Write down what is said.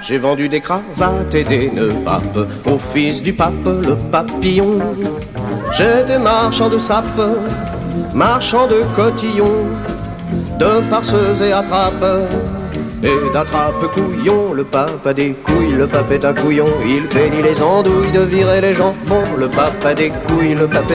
J'ai vendu des cravates et des nœuds papes au fils du pape, le papillon. J'étais marchand de sapes, marchand de cotillons, de farceuses et attrapes, et d'attrape-couillons. Le pape a des couilles, le pape est un couillon, il bénit les andouilles de virer les jambons. Le pape a des couilles, le pape